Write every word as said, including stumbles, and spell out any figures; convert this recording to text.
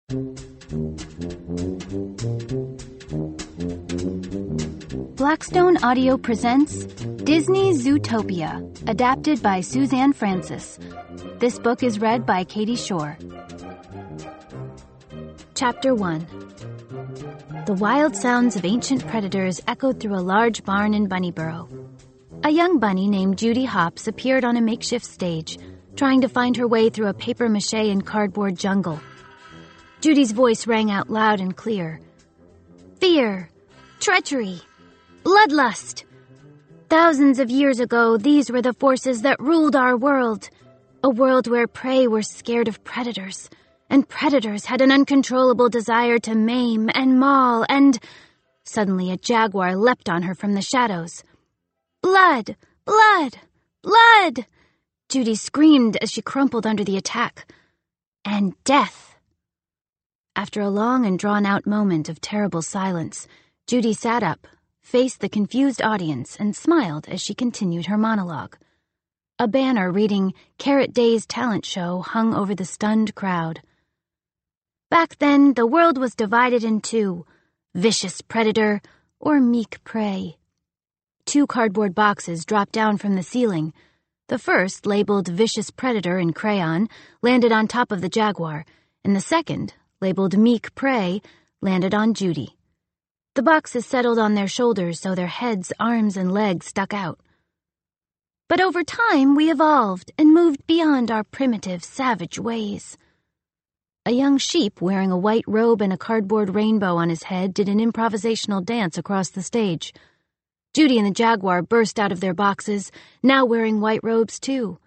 Blackstone Audio presents Disney's Zootopia, adapted by Suzanne Francis. This book is read by Katie Shore. Chapter one. The wild sounds of ancient predators echoed through a large barn in Bunnyborough. A young bunny named Judy Hopps appeared on a makeshift stage, trying to find her way through a papier-mâché and cardboard jungle. Judy's voice rang out loud and clear. Fear, treachery, bloodlust. Thousands of years ago, these were the forces that ruled our world. A world where prey were scared of predators, and predators had an uncontrollable desire to maim and maul, and... Suddenly a jaguar leapt on her from the shadows. Blood! Blood! Blood! Judy screamed as she crumpled under the attack. And death. After a long and drawn-out moment of terrible silence, Judy sat up, faced the confused audience, and smiled as she continued her monologue. A banner reading Carrot Day's talent show hung over the stunned crowd. Back then, the world was divided in two, vicious predator or meek prey. Two cardboard boxes dropped down from the ceiling. The first, labeled Vicious Predator in crayon, landed on top of the jaguar, and the second, labeled Meek Prey, landed on Judy. The boxes settled on their shoulders so their heads, arms, and legs stuck out. But over time, we evolved and moved beyond our primitive, savage ways. A young sheep wearing a white robe and a cardboard rainbow on his head did an improvisational dance across the stage. Judy and the jaguar burst out of their boxes, now wearing white robes too.